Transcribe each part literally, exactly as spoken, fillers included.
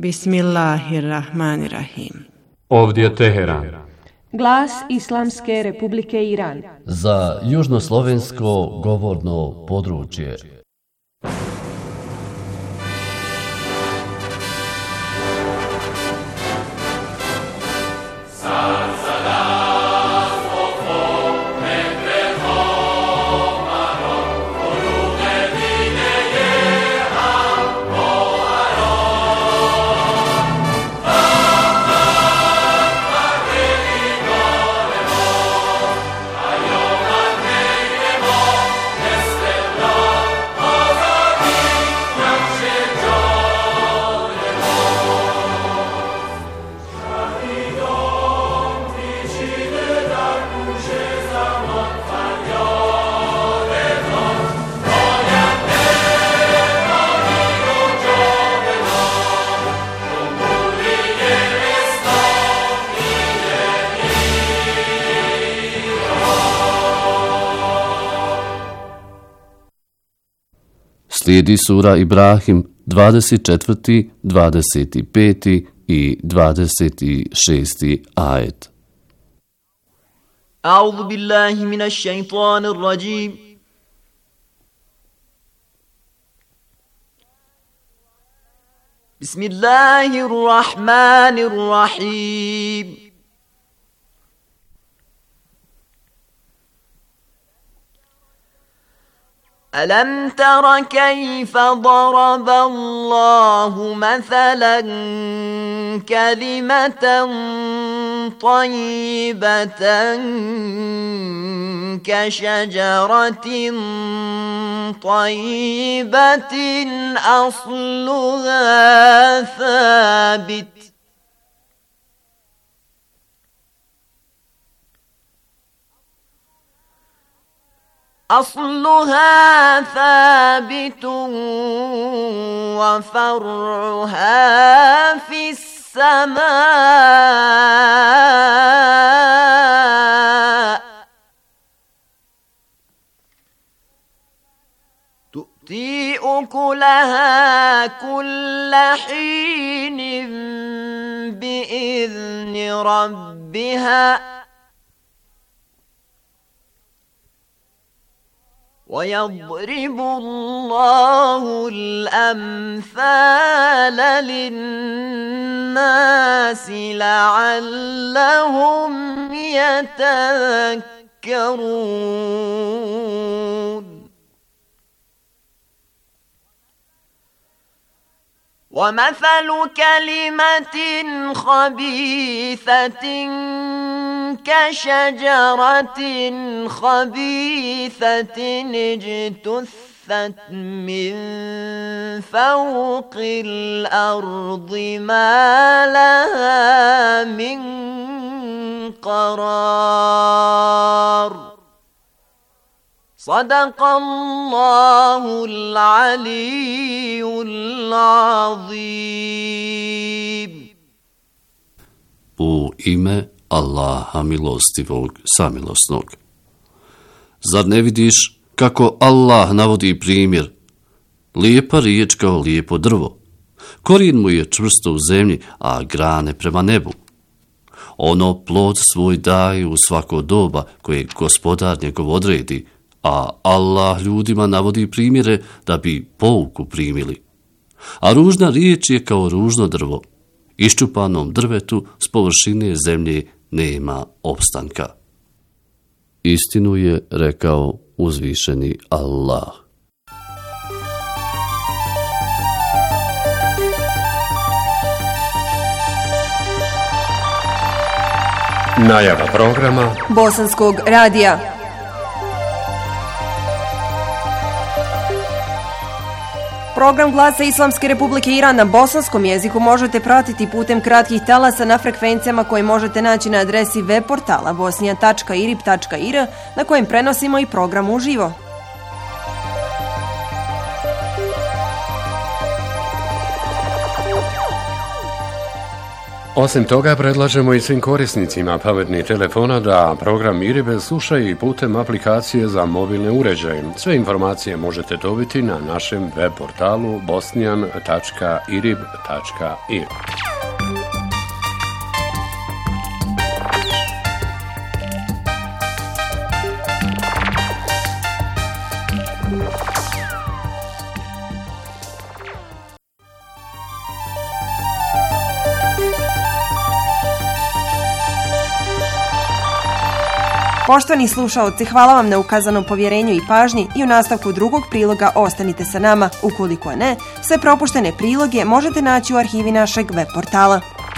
Bismillahirrahmanirrahim. Ovdje je Teheran. Glas Islamske Republike Iran. Za južnoslovensko govorno područje. Slijedi sura Ibrahim, dvadeset četvrti, dvadeset peti i dvadeset šesti ajet. A'udhu billahi minash shaitanir rajim. Bismillahirrahmanirrahim. ألم تر كيف ضرب الله مثلا كلمة طيبة كشجرة طيبة أصلها ثابت أصلها ثابت وفرعها في السماء تؤتي أكلها كل حين بإذن ربها ويضرب الله الأمثال للناس لعلهم يتذكرون ومثل كلمة خبيثة كشجرة خبيثة اجتثت من فوق الأرض ما لها من قرار صدق الله العلي العظيم. U ime Allaha milostivog, samilosnog. Zar ne vidiš kako Allah navodi primjer? Lijepa riječ kao lijepo drvo. Korijen mu je čvrsto u zemlji, a grane prema nebu. Ono plod svoj daje u svako doba koje gospodar njegov odredi, a Allah ljudima navodi primjere da bi pouku primili. A ružna riječ je kao ružno drvo. Iščupanom drvetu s površine zemlje nema opstanka. Istinu je rekao uzvišeni Allah. Najava programa Bosanskog radija. Program Glasa Islamske Republike Iran na bosanskom jeziku možete pratiti putem kratkih talasa na frekvencijama koje možete naći na adresi web portala bosnija tačka irib tačka ir na kojem prenosimo i program uživo. Osim toga, predlažemo i svim korisnicima pametnih telefona da program Iribe slušaju i putem aplikacije za mobilne uređaje. Sve informacije možete dobiti na našem web portalu bosnijan tačka irib tačka ir. Poštovani slušaoci, hvala vam na ukazanom povjerenju i pažnji i u nastavku drugog priloga ostanite sa nama. Ukoliko ne, sve propuštene priloge možete naći u arhivi našeg web portala.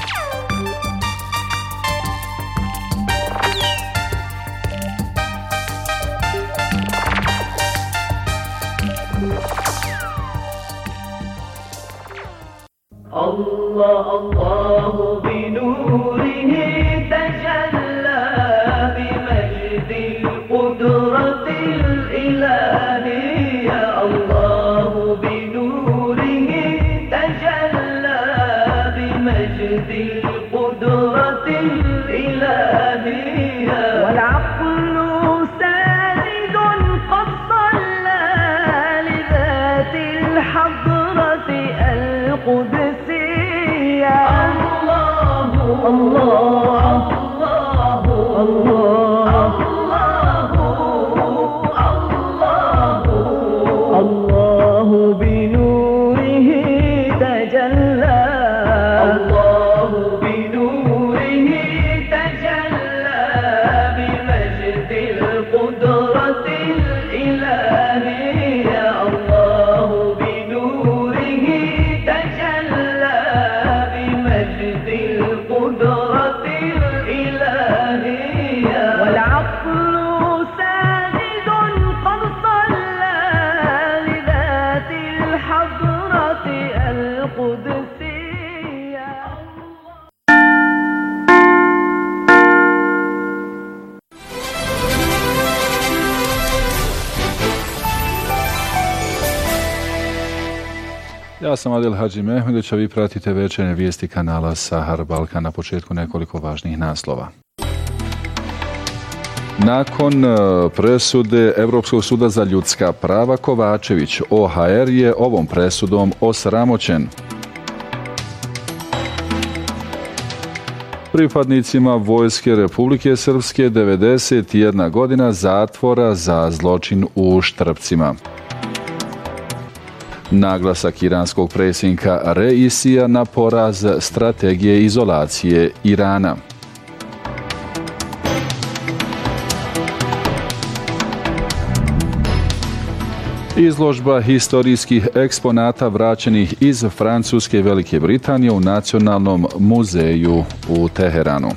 Allah, Allahu bi nurihi tajalla bi majdil qudratil ilahiyya. Allahu bi nurihi tajalla bi majdil qudratil ilahiyya. Wal aqlu sajidun qad salla li dhatil hadrati al-qudus. الله الله الله الله بنوره تجلى الله بنوره تجلى بمجد القدرة الإلهية. الله بنوره تجلى بمجد القدرة الإلهية. والعقل ساجد قد صلى لذات الحضرة القدسية. Ja sam Adil Hadži Mehmedić, a vi pratite večernje vijesti kanala Sahar Balkan. Na početku nekoliko važnih naslova. Nakon presude Europskog suda za ljudska prava, Kovačević, O H R je ovom presudom osramoćen. Pripadnicima Vojske Republike Srpske devedeset jedna godina zatvora za zločin u Štrpcima. Naglasak iranskog predsjednika Reisija na poraz strategije izolacije Irana. Izložba historijskih eksponata vraćenih iz Francuske i Velike Britanije u Nacionalnom muzeju u Teheranu.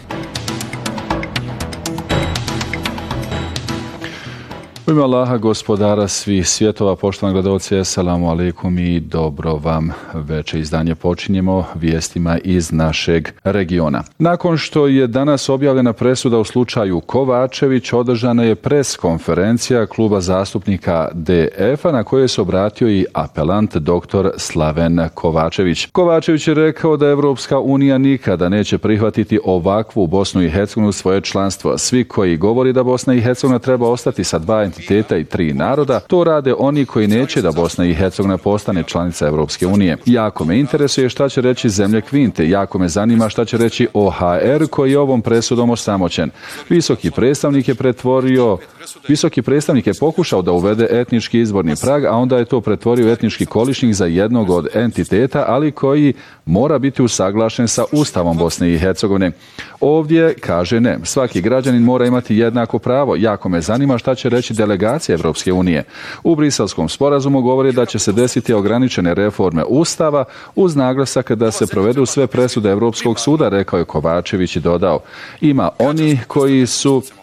U ime Allaha, gospodara svih svjetova, poštovani gledalci, assalamu alaikum i dobro vam večer. Izdanje počinjemo vijestima iz našeg regiona. Nakon što je danas objavljena presuda u slučaju Kovačević, održana je pres konferencija kluba zastupnika D F-a na kojoj se obratio i apelant doktor Slaven Kovačević. Kovačević je rekao da Evropska unija nikada neće prihvatiti ovakvu Bosnu i Hercegovinu svoje članstvo. Svi koji govori da Bosna i Hercegovina treba ostati sa dva entiteta i tri naroda, to rade oni koji neće da Bosna i Hercegovina postane članica Evropske unije. Jako me interesuje šta će reći zemlje Kvinte, jako me zanima šta će reći O H R koji je ovom presudom osramoćen. Visoki predstavnik je pretvorio, visoki predstavnik je pokušao da uvede etnički izborni prag, a onda je to pretvorio u etnički količnik za jednog od entiteta, ali koji mora biti usaglašen sa Ustavom Bosne i Hercegovine. Ovdje kaže ne. Svaki građanin mora imati jednako pravo. Jako me zanima šta će reći delegacija Evropske unije. U Briselskom sporazumu govori da će se desiti ograničene reforme Ustava uz naglasak da se provedu sve presude Evropskog suda, rekao je Kovačević i dodao. Ima oni koji su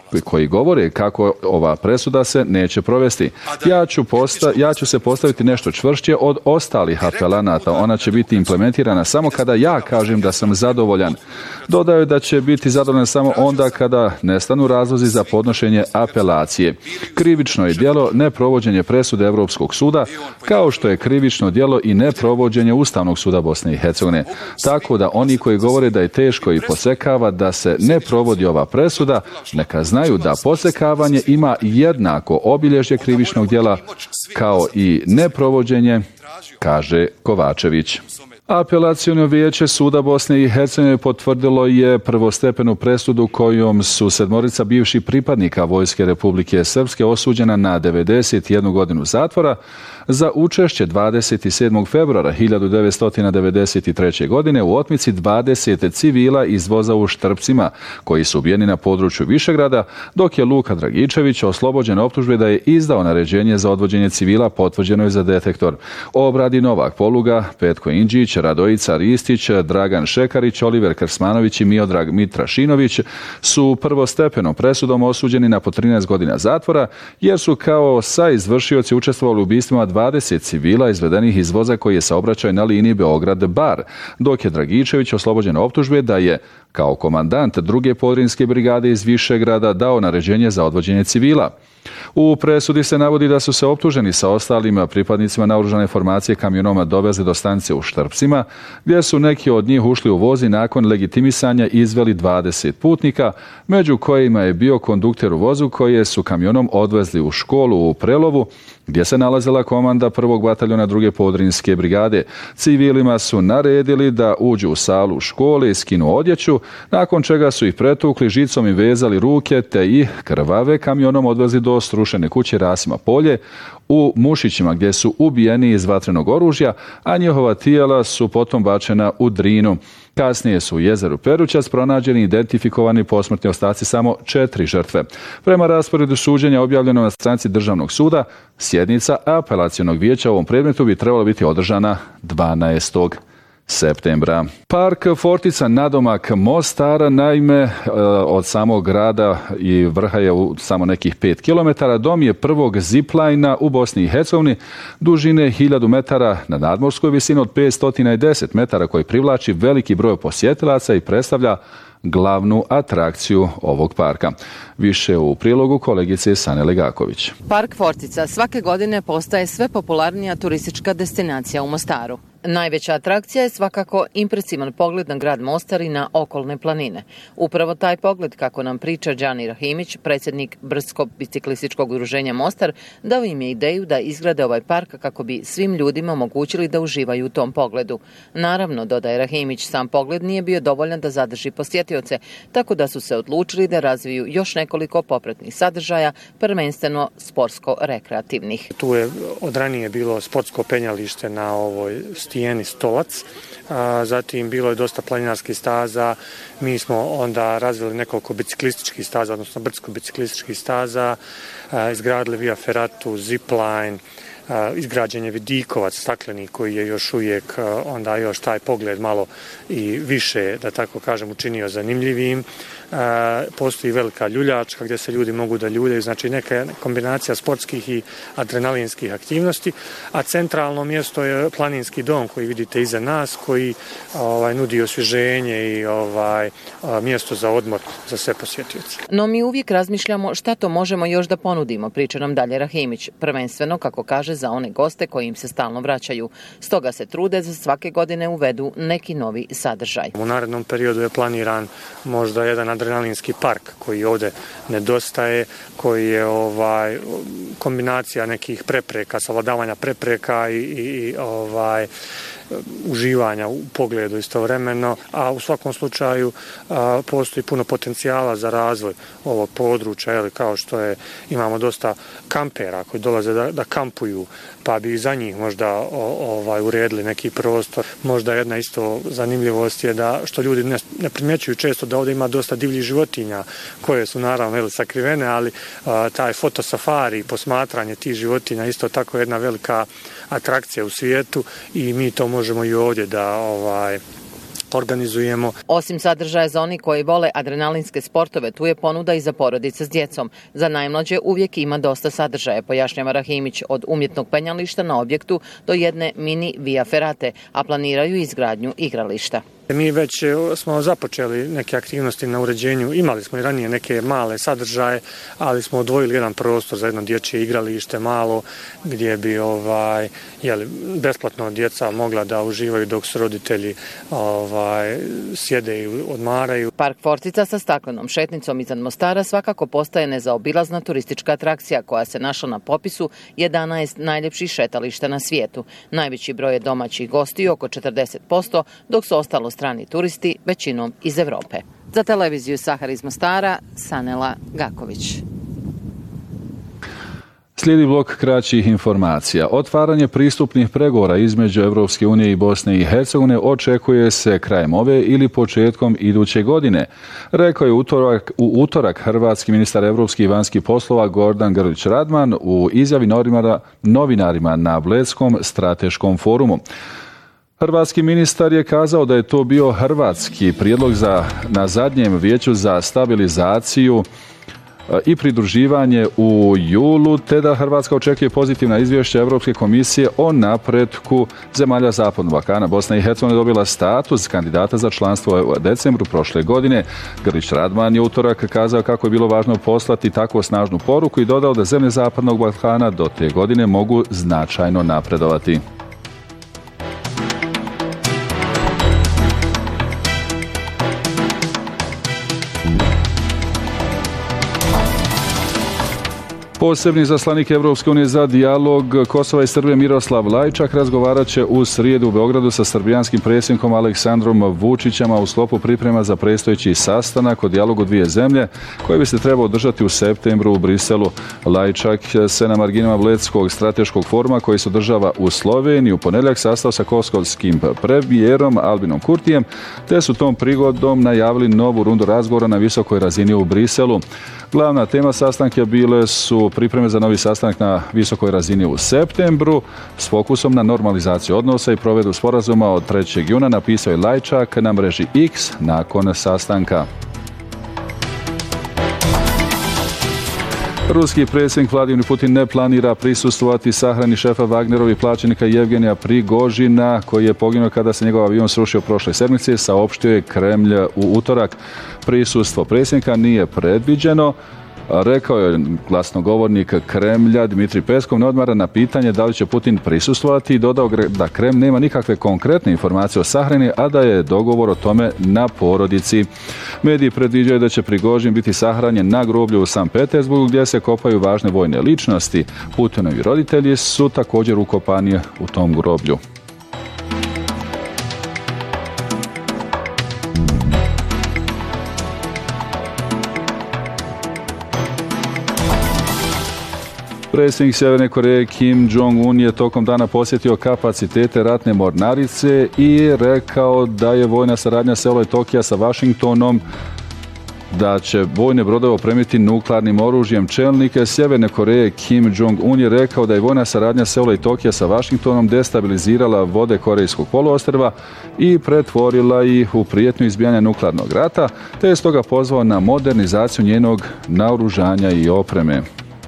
koji govore kako ova presuda se neće provesti. Ja ću, posta, ja ću se postaviti nešto čvršće od ostalih apelanata. Ona će biti implementirana samo kada ja kažem da sam zadovoljan. Dodaju da će biti zadovoljan samo onda kada nestanu razlozi za podnošenje apelacije. Krivično je djelo neprovođenje presude Europskog suda, kao što je krivično djelo i neprovođenje Ustavnog suda Bosne i Hercegovine. Tako da oni koji govore da je teško i posekava da se ne provodi ova presuda, neka znaju da posekavanje ima jednako obilježje krivičnog djela kao i neprovođenje, kaže Kovačević. Apelaciono vijeće suda Bosne i Hercegovine potvrdilo je prvostepenu presudu kojom su sedmorica bivših pripadnika Vojske Republike Srpske osuđena na devedeset jednu godinu zatvora za učešće dvadeset sedmog februara hiljadu devetsto devedeset treće. godine u otmici dvadeset civila iz voza u Štrpcima koji su ubijeni na području Višegrada, dok je Luka Dragičević oslobođen optužbe da je izdao naređenje za odvođenje civila potvrđeno je za detektor. Obradi Novak Poluga, Petko Indžić, Radojica Ristić, Dragan Šekarić, Oliver Krsmanović i Miodrag Mitrašinović su prvostepenom presudom osuđeni na po trinaest godina zatvora jer su kao saizvršioci učestvovali u ubistvima dvadeset civila izvedenih iz voza koji je saobraćaj na liniji Beograd-Bar, dok je Dragičević oslobođen optužbe da je kao komandant druge podrinske brigade iz Višegrada dao naređenje za odvođenje civila. U presudi se navodi da su se optuženi sa ostalim pripadnicima naoružane formacije kamionoma dovezli do stanice u Štrpcima, gdje su neki od njih ušli u voz i nakon legitimisanja izveli dvadeset putnika, među kojima je bio kondukter u vozu koje su kamionom odvezli u školu u Prelovu, gdje se nalazila komanda prvog bataljona druge podrinske brigade. Civilima su naredili da uđu u salu škole i skinu odjeću, nakon čega su ih pretukli, žicom i vezali ruke, te ih krvave kamionom odvezli do srušene kuće Rasima Polje u Mušićima, gdje su ubijeni iz vatrenog oružja, a njihova tijela su potom bačena u Drinu. Kasnije su u jezeru Perućac pronađeni i identifikovani posmrtni ostaci samo četiri žrtve. Prema rasporedu suđenja objavljenom na stranici Državnog suda, sjednica apelacionog vijeća u ovom predmetu bi trebala biti održana dvanaestog septembra. Park Fortica nadomak Mostara, naime od samog grada i vrha je u samo nekih pet kilometara, dom je prvog ziplajna u Bosni i Hercegovini dužine hiljadu metara na nadmorskoj visini od petsto deset metara koji privlači veliki broj posjetilaca i predstavlja glavnu atrakciju ovog parka. Više u prilogu kolegice Sane Legaković. Park Fortica svake godine postaje sve popularnija turistička destinacija u Mostaru. Najveća atrakcija je svakako impresivan pogled na grad Mostar i na okolne planine. Upravo taj pogled, kako nam priča Đani Rahimić, predsjednik Brdsko-biciklističkog udruženja Mostar, dao im je ideju da izgrade ovaj park kako bi svim ljudima omogućili da uživaju u tom pogledu. Naravno, dodaje Rahimić, sam pogled nije bio dovoljan da zadrži posjetioce, tako da su se odlučili da razviju još nekoliko popratnih sadržaja, prvenstveno sportsko-rekreativnih. Tu je od ranije bilo sportsko penjalište na ovoj stijeni Stolac, a, zatim bilo je dosta planinarskih staza, mi smo onda razvili nekoliko biciklističkih staza, odnosno brdsko-biciklističkih staza, a, izgradili Via Ferratu, zipline, a, izgrađen je vidikovac stakleni koji je još uvijek a, onda još taj pogled malo i više, da tako kažem, učinio zanimljivim. A, postoji velika ljuljačka gdje se ljudi mogu da ljuljaju, znači neka kombinacija sportskih i adrenalinskih aktivnosti, a centralno mjesto je planinski dom koji vidite iza nas, koji ovaj, nudi osvježenje i ovaj, mjesto za odmor za sve posjetioce. No mi uvijek razmišljamo šta to možemo još da ponudimo, priča nam dalje Rahimić, prvenstveno, kako kaže, za one goste koji im se stalno vraćaju. Stoga se trude da svake godine uvedu neki novi sadržaj. U narednom periodu je planiran možda jedan adrenalinski park koji ovdje nedostaje, koji je ovaj kombinacija nekih prepreka, savladavanja prepreka i, i ovaj uživanja u pogledu istovremeno, a u svakom slučaju a, postoji puno potencijala za razvoj ovog područja, jeli, kao što je, imamo dosta kampera koji dolaze da, da kampuju, pa bi za njih možda o, ovaj, uredili neki prostor. Možda jedna isto zanimljivost je da, što ljudi ne, ne primjećuju često, da ovdje ima dosta divljih životinja koje su naravno jeli, sakrivene, ali a, taj fotosafari, posmatranje tih životinja isto tako jedna velika atrakcija u svijetu i mi to možemo i ovdje da ovaj organizujemo. Osim sadržaja za oni koji vole adrenalinske sportove, tu je ponuda i za porodice s djecom. Za najmlađe uvijek ima dosta sadržaja, pojašnjava Rahimić, od umjetnog penjališta na objektu do jedne mini via ferate, a planiraju izgradnju igrališta. Mi već smo započeli neke aktivnosti na uređenju, imali smo i ranije neke male sadržaje, ali smo odvojili jedan prostor za jedno dječje igralište malo, gdje bi ovaj, jeli, besplatno djeca mogla da uživaju dok su roditelji ovaj, sjede i odmaraju. Park Fortica sa staklenom šetnicom iznad Mostara svakako postaje nezaobilazna turistička atrakcija koja se našla na popisu jedanaest najljepših šetališta na svijetu. Najveći broj je domaćih gostiju, oko četrdeset posto, dok su ostalo strani turisti, većinom iz Europe. Za televiziju Sahar iz Mostara, Sanela Gaković. Slijedi blok kraćih informacija. Otvaranje pristupnih pregovora između Europske unije i Bosne i Hercegovine očekuje se krajem ove ili početkom iduće godine. Rekao je utorak, u utorak hrvatski ministar europskih i vanjskih poslova Gordan Grlić Radman u izjavi novinarima na Bledskom strateškom forumu. Hrvatski ministar je kazao da je to bio hrvatski prijedlog za, na zadnjem vijeću za stabilizaciju i pridruživanje u julu, te da Hrvatska očekuje pozitivna izvješća Europske komisije o napretku zemalja Zapadnog Balkana. Bosna i Hercegovina je dobila status kandidata za članstvo u decembru prošle godine. Grlić Radman je utorak kazao kako je bilo važno poslati takvu snažnu poruku i dodao da zemlje Zapadnog Balkana do te godine mogu značajno napredovati. Posebni zaslanik Evropske unije za dijalog Kosova i Srbije Miroslav Lajčak razgovarat će u srijedu u Beogradu sa srbijanskim predsjednikom Aleksandrom Vučićem u sklopu priprema za predstojeći sastanak o dijalogu dvije zemlje koji bi se trebao održati u septembru u Briselu. Lajčak se na marginama Bledskog strateškog foruma koji se održava u Sloveniji u ponedjeljak sastao sa kosovskim premijerom Albinom Kurtijem, te su tom prigodom najavili novu rundu razgovora na visokoj razini u Briselu. Glavna tema sastanka bile su pripreme za novi sastanak na visokoj razini u septembru s fokusom na normalizaciju odnosa i provedbu sporazuma od trećeg juna, napisao je Lajčak na mreži X nakon sastanka. Ruski predsjednik Vladimir Putin ne planira prisustvovati sahrani šefa Wagnerovih plaćenika Jevgenija Prigožina, koji je poginuo kada se njegov avion srušio prošle sedmice, saopštio je Kremlj u utorak. Prisustvo predsjednika nije predviđeno, rekao je glasnogovornik Kremlja Dmitrij Peskov, ne odmara na pitanje da li će Putin prisustvovati i dodao da Kremlj nema nikakve konkretne informacije o sahrani, a da je dogovor o tome na porodici. Mediji predviđaju da će Prigožin biti sahranjen na groblju u Sankt Petersburgu gdje se kopaju važne vojne ličnosti. Putinovi roditelji su također ukopani u tom groblju. Predsjednik Sjeverne Koreje Kim Jong-un je tokom dana posjetio kapacitete ratne mornarice i rekao da je vojna saradnja Seula i Tokija sa Washingtonom, da će vojne brodove opremiti nuklearnim oružjem. Čelnik Sjeverne Koreje Kim Jong-un je rekao da je vojna saradnja Seula i Tokija sa Washingtonom destabilizirala vode Korejskog poluostrva i pretvorila ih u prijetnju izbijanja nuklearnog rata, te je stoga pozvao na modernizaciju njenog naoružanja i opreme.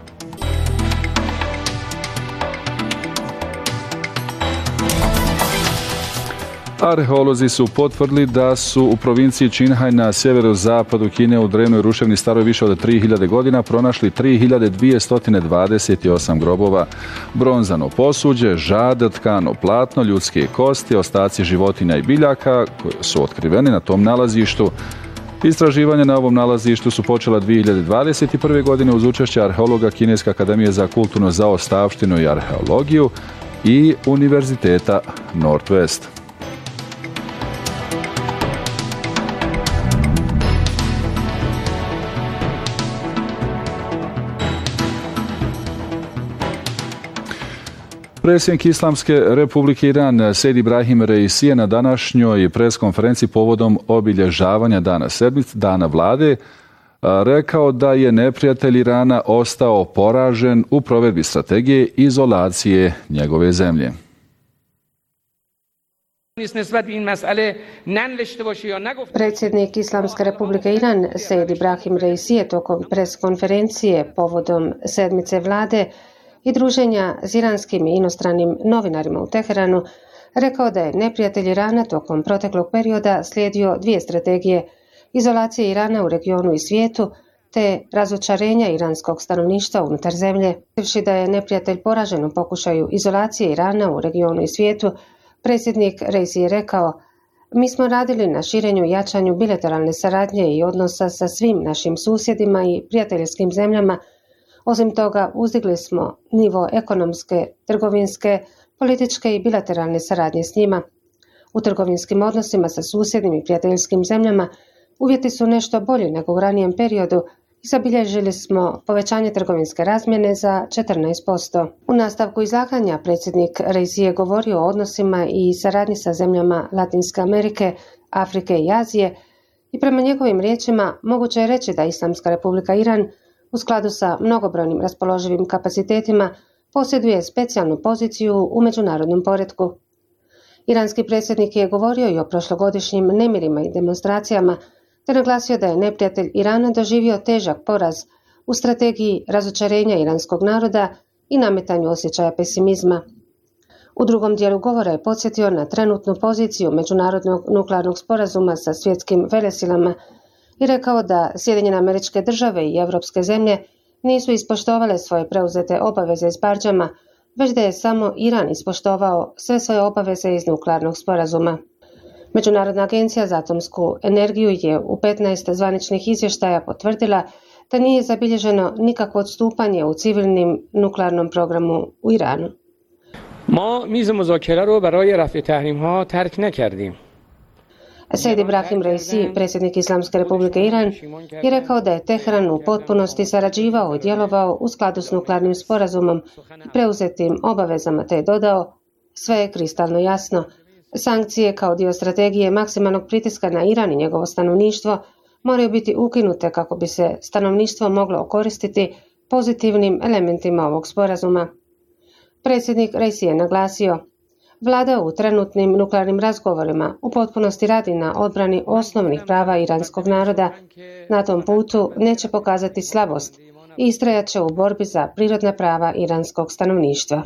Arheolozi su potvrdili da su u provinciji Činhaj na sjeverozapadu Kine u drevnoj ruševni staroj više od tri hiljade godina pronašli tri hiljade dvjesto dvadeset osam grobova. Bronzano posuđe, žad, tkano platno, ljudske kosti, ostaci životinja i biljaka koji su otkriveni na tom nalazištu. Istraživanja na ovom nalazištu su počela dvije hiljade dvadeset prve. godine uz učešće arheologa Kineske akademije za kulturnu zaostavštinu i arheologiju i Univerziteta Northwest. Predsjednik Islamske republike Iran Sejd Ibrahim Reisi je na današnjoj preskonferenciji povodom obilježavanja dana sedmice, dana vlade, rekao da je neprijatelj Irana ostao poražen u provedbi strategije izolacije njegove zemlje. Predsjednik Islamske republike Iran, Sejid Ibrahim Reisi, je tokom pres konferencije povodom sedmice vlade i druženja s iranskim i inostranim novinarima u Teheranu rekao da je neprijatelj Irana tokom proteklog perioda slijedio dvije strategije: izolacije Irana u regionu i svijetu, te razočarenja iranskog stanovništva unutar zemlje. Bivši da je neprijatelj poražen u pokušaju izolacije Irana u regionu i svijetu, predsjednik Reisi je rekao: mi smo radili na širenju i jačanju bilateralne saradnje i odnosa sa svim našim susjedima i prijateljskim zemljama. Osim toga, uzdigli smo nivo ekonomske, trgovinske, političke i bilateralne saradnje s njima. U trgovinskim odnosima sa susjednim i prijateljskim zemljama uvjeti su nešto bolji nego u ranijem periodu i zabilježili smo povećanje trgovinske razmjene za četrnaest posto. U nastavku izlaganja predsjednik Reisi je govorio o odnosima i saradnji sa zemljama Latinske Amerike, Afrike i Azije i prema njegovim riječima moguće je reći da Islamska republika Iran u skladu sa mnogobrojnim raspoloživim kapacitetima posjeduje specijalnu poziciju u međunarodnom poretku. Iranski predsjednik je govorio i o prošlogodišnjim nemirima i demonstracijama, te naglasio da je neprijatelj Irana doživio težak poraz u strategiji razočarenja iranskog naroda i nametanju osjećaja pesimizma. U drugom dijelu govora je podsjetio na trenutnu poziciju međunarodnog nuklearnog sporazuma sa svjetskim velesilama i rekao da Sjedinjene Američke Države i europske zemlje nisu ispoštovale svoje preuzete obaveze s Bardžama, već da je samo Iran ispoštovao sve svoje obaveze iz nuklearnog sporazuma. Međunarodna agencija za atomsku energiju je u petnaest zvaničnih izvještaja potvrdila da nije zabilježeno nikakvo odstupanje u civilnim nuklearnom programu u Iranu. Ma miz muzakara ro baraye raf'i tahrimha tark nakardim. Sejid Ibrahim Reisi, predsjednik Islamske republike Iran, je rekao da je Teheran u potpunosti sarađivao i djelovao u skladu s nuklearnim sporazumom i preuzetim obavezama, te je dodao: sve je kristalno jasno. Sankcije kao dio strategije maksimalnog pritiska na Iran i njegovo stanovništvo moraju biti ukinute kako bi se stanovništvo moglo koristiti pozitivnim elementima ovog sporazuma. Predsjednik Reisi je naglasio: vlada u trenutnim nuklearnim razgovorima u potpunosti radi na odbrani osnovnih prava iranskog naroda. Na tom putu neće pokazati slabost i istrajat će u borbi za prirodna prava iranskog stanovništva.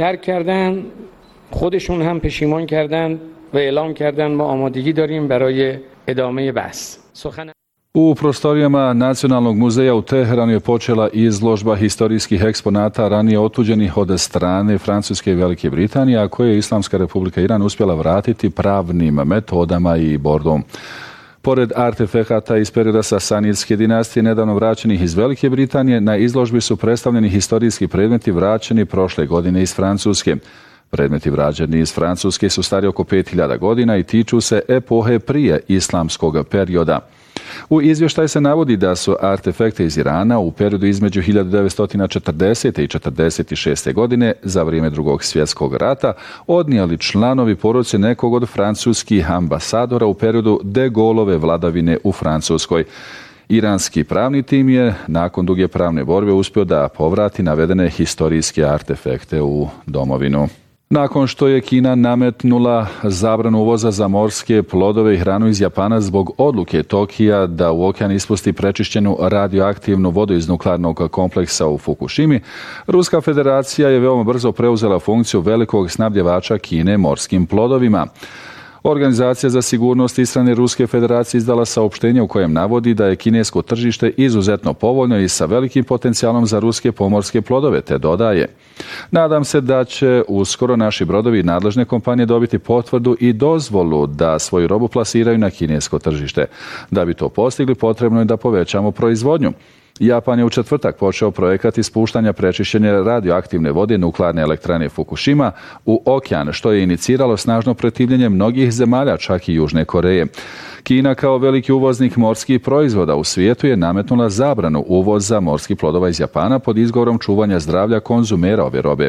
خودشون هم پشیمان کردن و اعلام کردن ما آمادگی داریم برای ادامه بحث. U prostorijama Nacionalnog muzeja u Teheranu je počela izložba historijskih eksponata ranije otuđenih od strane Francuske i Velike Britanije, a koje je Islamska republika Iran uspjela vratiti pravnim metodama i bordom. Pored artefekata iz perioda Sasanidske dinastije nedavno vraćenih iz Velike Britanije, na izložbi su predstavljeni historijski predmeti vraćeni prošle godine iz Francuske. Predmeti vraćeni iz Francuske su stari oko pet hiljada godina i tiču se epohe prije islamskog perioda. U izvještaj se navodi da su artefekte iz Irana u periodu između hiljadu devetsto četrdesete i četrdeset šeste godine za vrijeme Drugog svjetskog rata odnijeli članovi porodice nekog od francuskih ambasadora u periodu de Gaulleove vladavine u Francuskoj. Iranski pravni tim je nakon duge pravne borbe uspio da povrati navedene historijske artefekte u domovinu. Nakon što je Kina nametnula zabranu uvoza za morske plodove i hranu iz Japana zbog odluke Tokija da u okean ispusti prečišćenu radioaktivnu vodu iz nuklearnog kompleksa u Fukushimi, Ruska federacija je veoma brzo preuzela funkciju velikog snabdjevača Kine morskim plodovima. Organizacija za sigurnost istrane Ruske federacije izdala saopštenje u kojem navodi da je kinesko tržište izuzetno povoljno i sa velikim potencijalom za ruske pomorske plodove, te dodaje: nadam se da će uskoro naši brodovi i nadležne kompanije dobiti potvrdu i dozvolu da svoju robu plasiraju na kinesko tržište. Da bi to postigli, potrebno je da povećamo proizvodnju. Japan je u četvrtak počeo projekat ispuštanja prečišćene radioaktivne vode nuklearne elektrane Fukushima u okean, što je iniciralo snažno protivljenje mnogih zemalja, čak i Južne Koreje. Kina kao veliki uvoznik morskih proizvoda u svijetu je nametnula zabranu uvoza morskih plodova iz Japana pod izgovorom čuvanja zdravlja konzumera ove robe.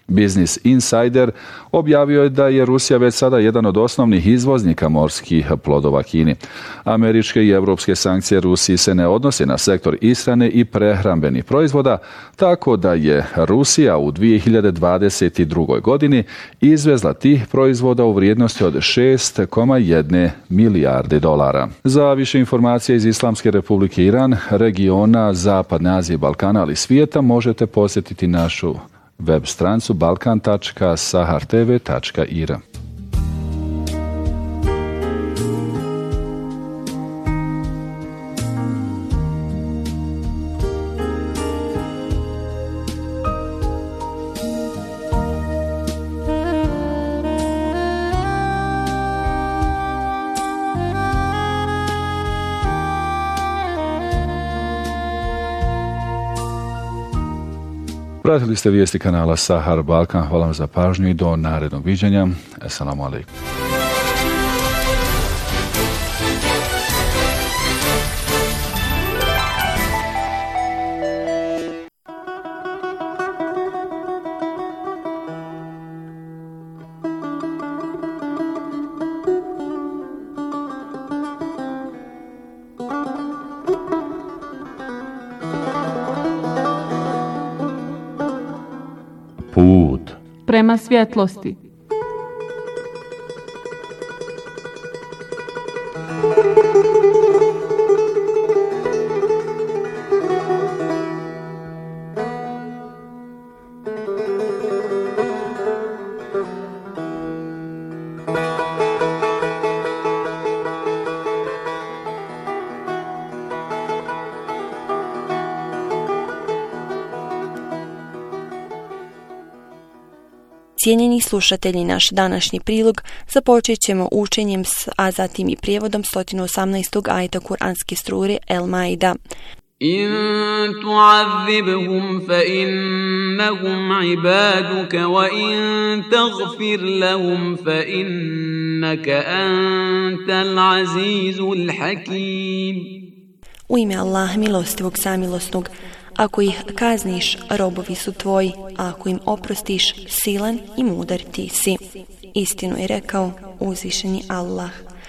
Business Insider objavio je da je Rusija već sada jedan od osnovnih izvoznika morskih plodova Kini. Američke i europske sankcije Rusiji se ne odnose na sektor ishrane i prehrambenih proizvoda, tako da je Rusija u dvije hiljade dvadeset drugoj. godini izvezla tih proizvoda u vrijednosti od šest zarez jedna milijarde dolara. Za više informacija iz Islamske Republike Iran, regiona Zapadne Azije, Balkana ali svijeta možete posjetiti našu web strancu balkan tačka sahar t v tačka i r. Pratili ste vijesti kanala Sahar Balkan. Hvala vam za pažnju i do narednog viđenja. Assalamu alaikum. Put prema svjetlosti. Cijenjeni slušatelji, naš današnji prilog započet ćemo učenjem, a zatim i prijevodom sto osamnaestog ajeta Kur'anske sure El Maida. In tu'adhibhum fa innahum ibaduka wa in taghfir lahum fa innaka antal azizul hakim. U ime Allaha milostivog samilosnog, ako ih kazniš, robovi su tvoji, a ako im oprostiš, silan i mudar ti si. Istinu je rekao uzvišeni Allah.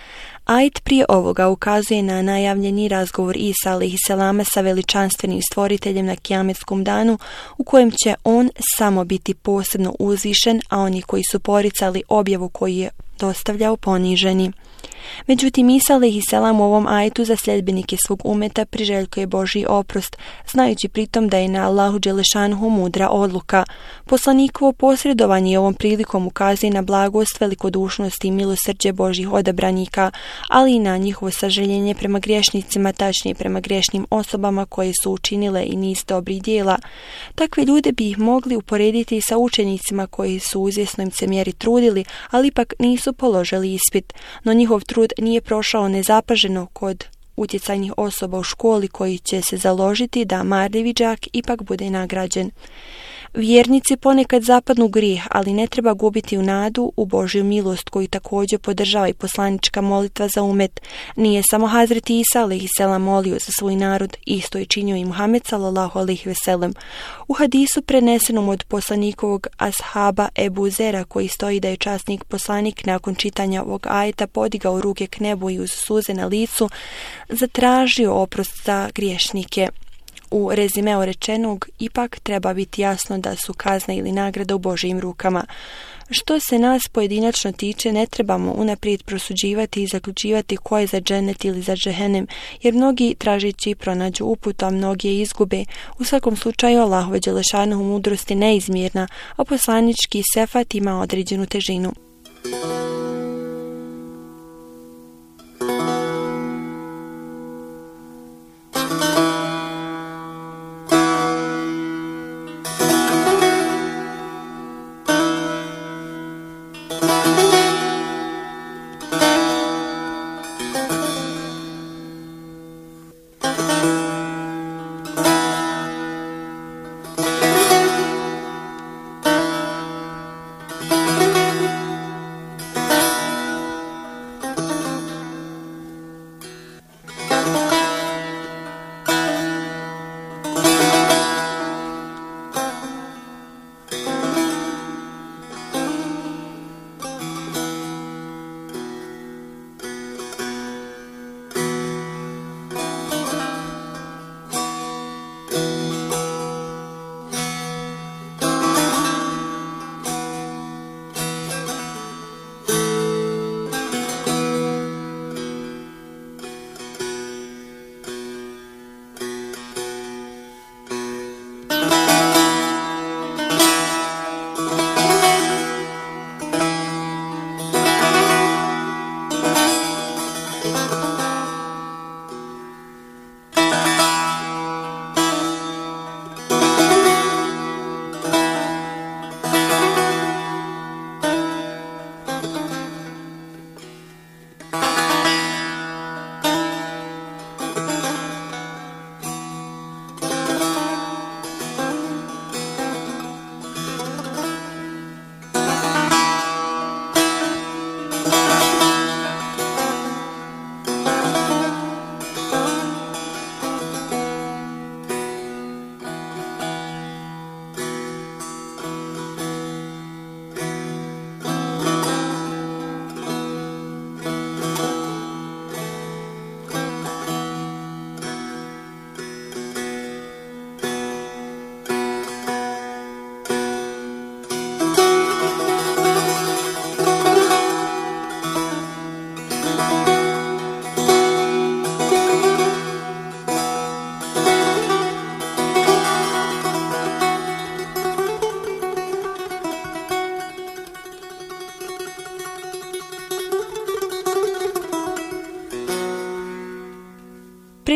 Ajet prije ovoga ukazuje na najavljeni razgovor Isa alejhi selama sa veličanstvenim stvoriteljem na kijametskom danu, u kojem će on samo biti posebno uzvišen, a oni koji su poricali objavu koju je dostavljao poniženi. Međutim, Isa alejhi selam u ovom ajetu za sljedbenike svog umeta priželjkuje Božji oprost, znajući pritom da je na Allahu dželešanuhu mudra odluka. Poslanikovo posredovanje ovom prilikom ukazuje na blagost, velikodušnost i milosrđe Božjih odabranika, ali i na njihovo sažaljenje prema griješnicima, tačnije prema griješnim osobama koje su učinile i niz dobrih djela. Takve ljude bi ih mogli uporediti sa učenicima koji su u izvjesnoj se mjeri trudili, ali ipak nisu položili ispit, no njihov trud nije prošao nezapaženo kod utjecajnih osoba u školi koji će se založiti da marljivi đak ipak bude nagrađen. Vjernici ponekad zapadnu u grijeh, ali ne treba gubiti u nadu u Božju milost koju također podržava i poslanička molitva za umet. Nije samo Hazreti Isa alejhi selam molio za svoj narod, isto je činio i Muhammed sallallahu alejhi ve sellem. U hadisu prenesenom od poslanikovog ashaba Ebu Zera, koji stoji da je časnik poslanik nakon čitanja ovog ajeta podigao ruke k nebu i uz suze na licu zatražio oprost za griješnike. U rezimeu rečenog ipak treba biti jasno da su kazna ili nagrada u Božjim rukama. Što se nas pojedinačno tiče, ne trebamo unaprijed prosuđivati i zaključivati ko je za džennet ili za džehennem, jer mnogi tražeći pronađu uputu, a mnogi je izgube. U svakom slučaju, Allahove dželešanuhu mudrost je neizmjerna, a poslanički sefat ima određenu težinu.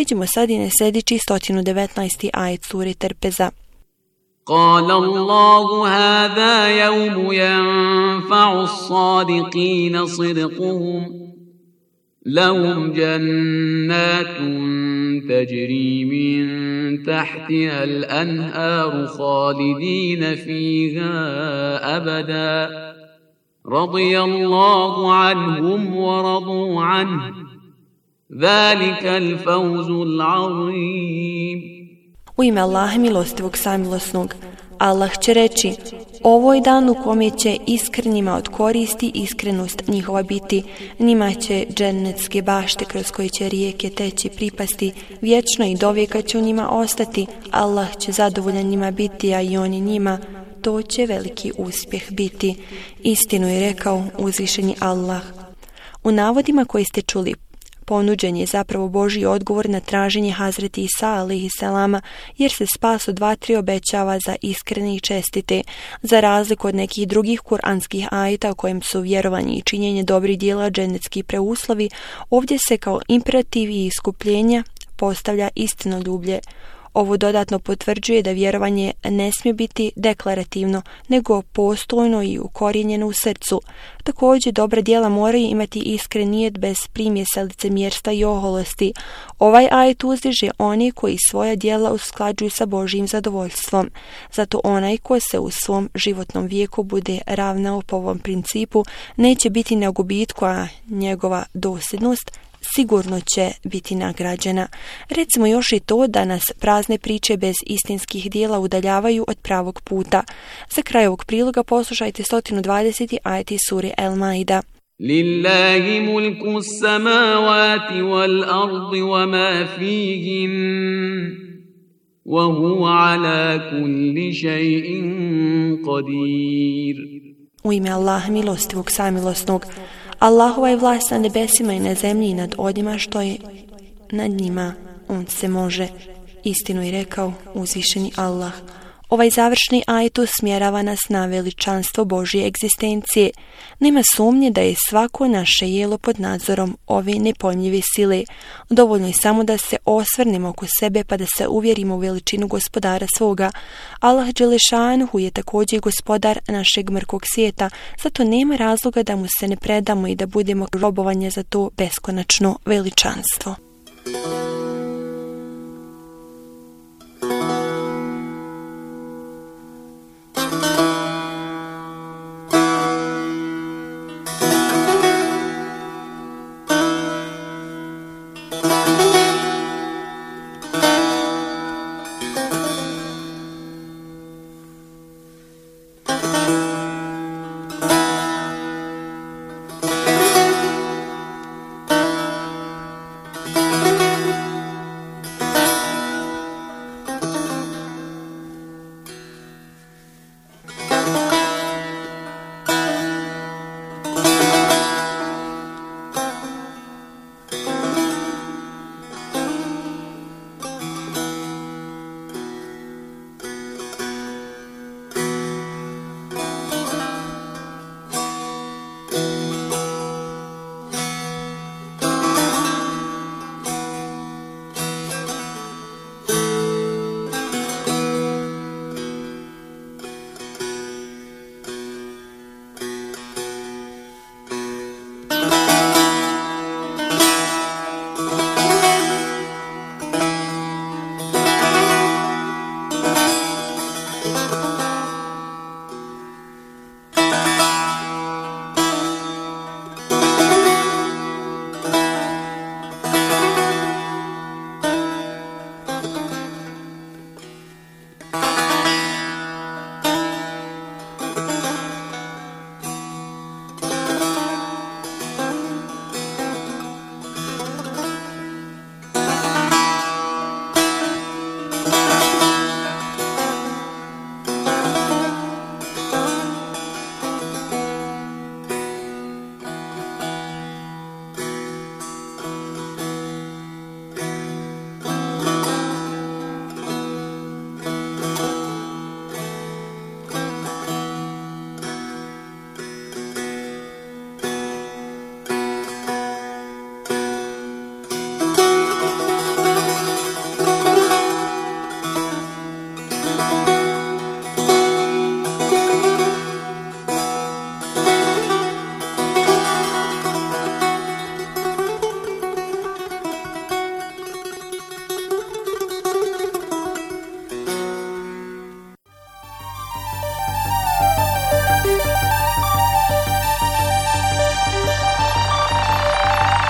Prijeđemo sad i na sljedeći sto devetnaesti ajet sure Trpeza. قال الله هذا يوم ينفع الصادقين صدقهم لهم جنات تجري من تحتها الأنهار خالدين فيها أبدا رضي الله عنهم ورضوا عنه ذلك الفوز العظيم. U ime Allaha milostivog samilosnog, Allah će reći, ovo je dan u kome će iskrenima od koristi iskrenost njihova biti, njima će džennetske bašte kroz koje će rijeke teći pripasti, vječno i dovijeka će u njima ostati, Allah će zadovoljan njima biti, a i oni njima, to će veliki uspjeh biti. Istinu je rekao uzvišeni Allah. U navodima koji ste čuli, ponuđen je zapravo Božji odgovor na traženje Hazreti Isa alejhi selama, jer se spas od vatri obećava za iskrene i čestite, za razliku od nekih drugih kuranskih ajeta u kojem su vjerovanje i činjenje dobrih djela dženecki preuslovi. Ovdje se kao imperativ i iskupljenja postavlja istinoljublje. Ovo dodatno potvrđuje da vjerovanje ne smije biti deklarativno, nego postojno i ukorijenjeno u srcu. Također, dobra djela moraju imati iskren nijet bez primjesa licemjerstva i oholosti. Ovaj ajet uzdiže oni koji svoja djela usklađuju sa Božjim zadovoljstvom. Zato onaj ko se u svom životnom vijeku bude ravnao po ovom principu neće biti na gubitku, a njegova dosljednost sigurno će biti nagrađena. Recimo još i to da nas prazne priče bez istinskih dijela udaljavaju od pravog puta. Za kraj ovog priloga poslušajte sto dvadeseti ajet iz sure El Maida. Lillahi mulku samavati wal ardi wa ma fihin wa huwa ala kulli shay'in qadir. U ime Allaha milostivog samilosnog, Allahova je vlast na nebesima i na zemlji i nad onima što je nad njima, on se može. Istinu je rekao uzvišeni Allah. Ovaj završni ajet usmjerava nas na veličanstvo Božje egzistencije. Nema sumnje da je svako naše jelo pod nadzorom ove nepojmljive sile. Dovoljno je samo da se osvrnemo oko sebe pa da se uvjerimo u veličinu gospodara svoga. Allah Đelešanuhu je također gospodar našeg mrkog svijeta, zato nema razloga da mu se ne predamo i da budemo robovanje za to beskonačno veličanstvo.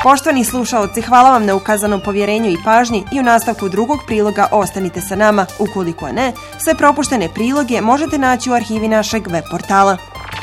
Poštovani slušaoci, hvala vam na ukazanom povjerenju i pažnji i u nastavku drugog priloga ostanite sa nama. Ukoliko ne, sve propuštene priloge možete naći u arhivi našeg web portala.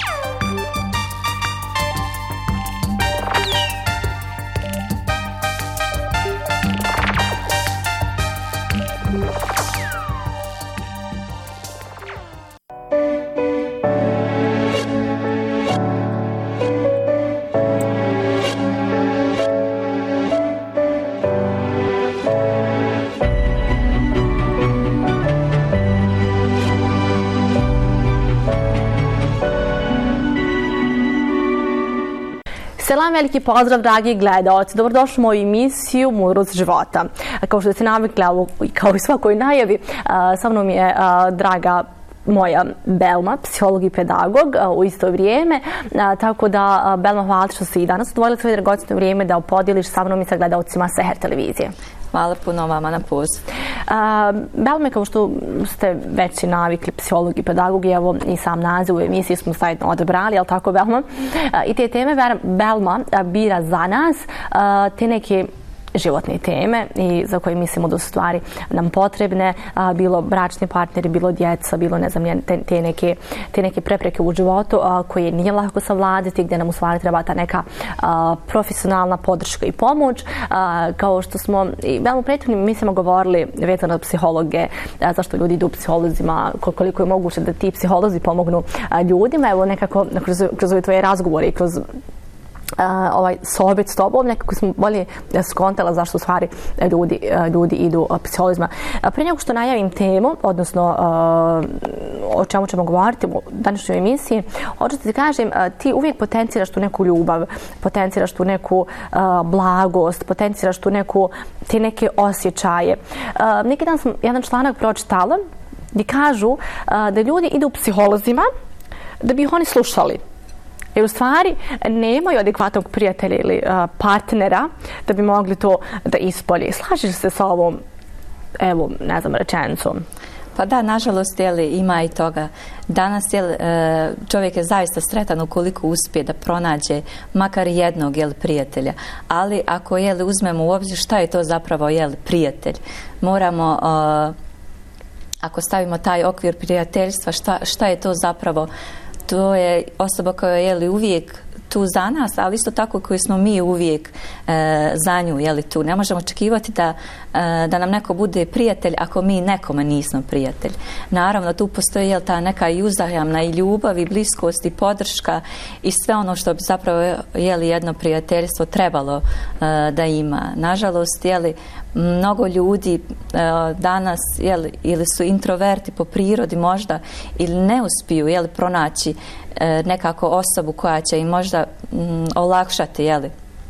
Selam, veliki pozdrav, dragi gledaoci. Dobrodošli u moju emisiju Mudrost života. Kao što ste navikli, kao i svakoj najavi, sa mnom je draga moja Belma, psiholog i pedagog u isto vrijeme. Tako da, Belma, hvala što si i danas odvojila svoje dragocjeno vrijeme da podijeliš sa mnom i sa gledaocima Seher televizije. Hvala puno vama na poziv. Belme, kao što ste već i navikli, psiholog i pedagog, evo i sam naziv u emisiji smo zajedno odabrali, ali tako, Belma? I te teme Belma bira za nas te neke životne teme i za koje mislimo da su stvari nam potrebne, a, bilo bračni partneri, bilo djeca, bilo ne znam, te, te, neke, te neke prepreke u životu a, koje nije lako savladati, gdje nam u stvari treba ta neka a, profesionalna podrška i pomoć. A, kao što smo i veoma u prethodnim emisijama govorili vezano od psihologe, a, zašto ljudi idu psiholozima, koliko je moguće da ti psiholozi pomognu a, ljudima. Evo nekako kroz, kroz ove tvoje razgovore i kroz Uh, ovaj sohbet s tobom, nekako smo bolje skontala zašto u stvari ljudi, ljudi idu uh, psiholozima. Uh, prije nego što najavim temu, odnosno uh, o čemu ćemo govoriti u današnjoj emisiji, hoću ti kažem, uh, ti uvijek potenciraš tu neku ljubav, potenciraš tu neku uh, blagost, potenciraš tu neku, te neke osjećaje. Uh, neki dan sam jedan članak pročitala gdje kažu uh, da ljudi idu psiholozima da bi ih oni slušali. Jer u stvari nemaju adekvatnog prijatelja ili uh, partnera da bi mogli to da ispolje. Slažeš se sa ovom, evo, ne znam, rečenicom? Pa da, nažalost, jeli, ima i toga. Danas jeli, čovjek je zaista sretan ukoliko uspije da pronađe makar jednog jeli, prijatelja. Ali ako jeli, uzmemo u obzir šta je to zapravo jeli, prijatelj, moramo, uh, ako stavimo taj okvir prijateljstva, šta, šta je to zapravo. To je osoba koja je li uvijek tu za nas, ali isto tako koji smo mi uvijek e, za nju, je li tu. Ne možemo očekivati da, e, da nam neko bude prijatelj ako mi nekome nismo prijatelj. Naravno, tu postoji jel, ta neka i uzajamna i ljubav i bliskost i podrška i sve ono što bi zapravo je li jedno prijateljstvo trebalo e, da ima. Nažalost, je li mnogo ljudi e, danas jeli, ili su introverti po prirodi možda ili ne uspiju jeli, pronaći e, nekako osobu koja će im možda m, olakšati jeli,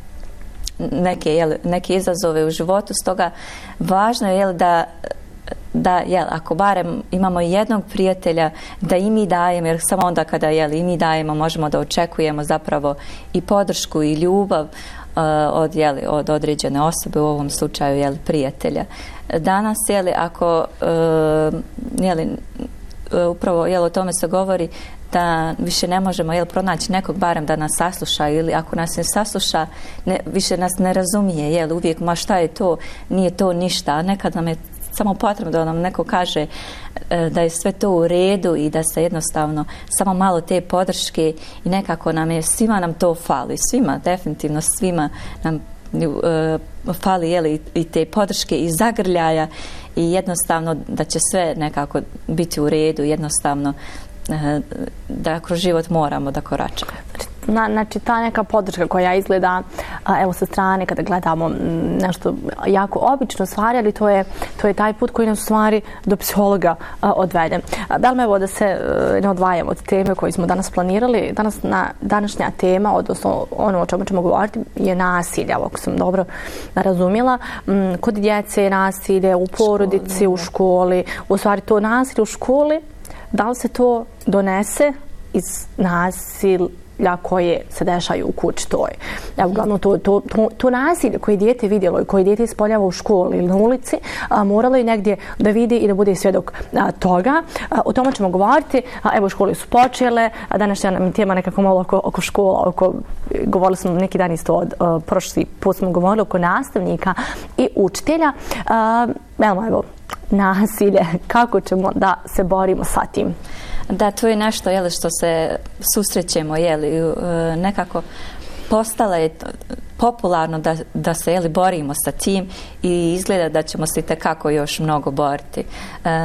neke, jeli, neke izazove u životu. Stoga važno je jeli, da da jel, ako barem imamo jednog prijatelja da i mi dajemo, jer samo onda kada jel, i mi dajemo možemo da očekujemo zapravo i podršku i ljubav uh, od, jel, od određene osobe, u ovom slučaju jel, prijatelja. Danas jel, ako uh, jel, upravo jel, o tome se govori da više ne možemo jel, pronaći nekog barem da nas sasluša ili ako nas ne sasluša ne, više nas ne razumije jel, uvijek ma šta je to, nije to ništa, a nekad nam je samo potrebno da nam neko kaže e, da je sve to u redu i da se jednostavno samo malo te podrške i nekako nam je, svima nam to fali, svima, definitivno svima nam e, fali jeli, i te podrške i zagrljaja i jednostavno da će sve nekako biti u redu, jednostavno e, da kroz život moramo da koračamo. Na, znači ta neka podrška koja izgleda a, evo sa strane kada gledamo m, nešto jako obično stvari, ali to je, to je taj put koji nas u stvari do psihologa a, odvede. A, da li me evo da se a, ne odvajamo od teme koju smo danas planirali? Danas na, današnja tema, odnosno ono o čemu ćemo govoriti je nasilje, ako sam dobro razumjela. M, kod djece je nasilje, u porodici, u školi. U stvari to nasilje u školi, da li se to donese iz nasil koje se dešaju u kući toj. Evo, uglavnom, to, to, to, to nasilje koje dijete vidjelo i koje dijete ispoljava u školi ili na ulici, a, moralo je negdje da vidi i da bude svjedok a, toga. A, o tome ćemo govoriti. A, evo, škole su počele, a današnja nam tema nekako malo oko, oko škola, oko, govorili smo neki dan isto od a, prošli put smo govorili oko nastavnika i učitelja. A, evo, evo, nasilje, kako ćemo da se borimo sa tim? Da, to je nešto jeli, što se susrećemo, jeli, nekako postalo je popularno da, da se jeli, borimo sa tim i izgleda da ćemo se itekako još mnogo boriti. E,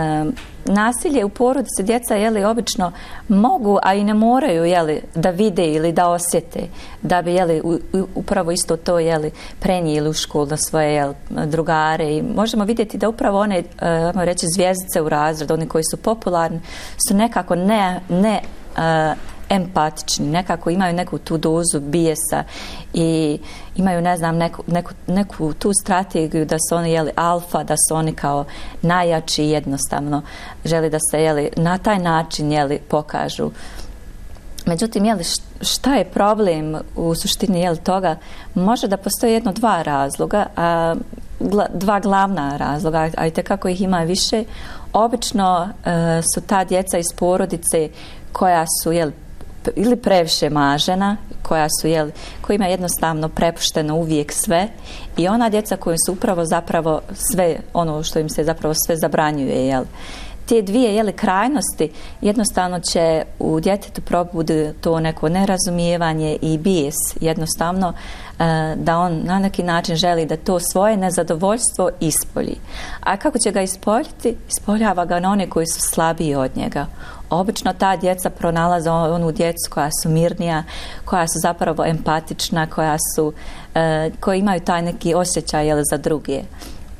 nasilje u porodici djeca jeli, obično mogu, a i ne moraju jeli, da vide ili da osjete, da bi jeli, u, upravo isto to jeli, prenijeli u školu na svoje jeli, drugare i možemo vidjeti da upravo one, e, reći, zvjezdice u razredu, oni koji su popularni, su nekako ne, ne e, empatični, nekako imaju neku tu dozu bijesa i imaju, ne znam, neku, neku, neku tu strategiju da su oni jeli alfa, da su oni kao najjači i jednostavno želi da se jeli na taj način jeli pokažu. Međutim, jeli, šta je problem u suštini jeli toga? Može da postoji jedno dva razloga, a, gla, dva glavna razloga, a i tekako ih ima više. Obično e, su ta djeca iz porodice koja su jeli ili previše mažena, koja su, jel, kojima je jednostavno prepušteno uvijek sve i ona djeca koja su upravo zapravo sve, ono što im se zapravo sve zabranjuje, jel. Te dvije, jel, krajnosti jednostavno će u djetetu probudi to neko nerazumijevanje i bijes, jednostavno da on na neki način želi da to svoje nezadovoljstvo ispolji. A kako će ga ispoljiti? Ispoljava ga na one koji su slabiji od njega. Obično ta djeca pronalaze onu djecu koja su mirnija, koja su zapravo empatična, koja su, e, koji imaju taj neki osjećaj jeli, za druge. E,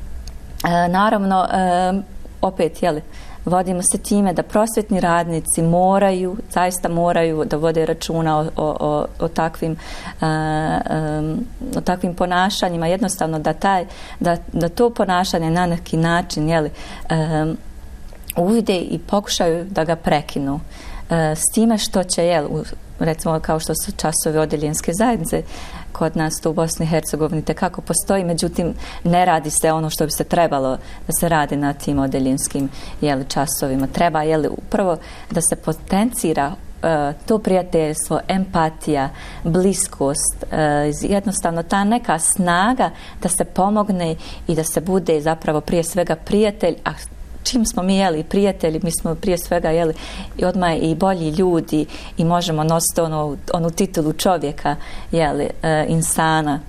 naravno, e, opet, jeli, vodimo se time da prosvjetni radnici moraju, zaista moraju da vode računa o, o, o, takvim, uh, um, o takvim ponašanjima, jednostavno da, taj, da, da to ponašanje na neki način jeli, um, uvide i pokušaju da ga prekinu. Uh, s time što će, jel, recimo kao što su časovi odjeljenske zajednice, kod nas tu u Bosni i Hercegovini tekako postoji, međutim ne radi se ono što bi se trebalo da se radi na tim odjeljenskim jeli, časovima. Treba jeli, upravo da se potencira uh, to prijateljstvo, empatija, bliskost, uh, jednostavno ta neka snaga da se pomogne i da se bude zapravo prije svega prijatelj, a čim smo mi jeli prijatelji, mi smo prije svega jeli i odmah i bolji ljudi i možemo nositi onu, onu titulu čovjeka, jeli, e, insana,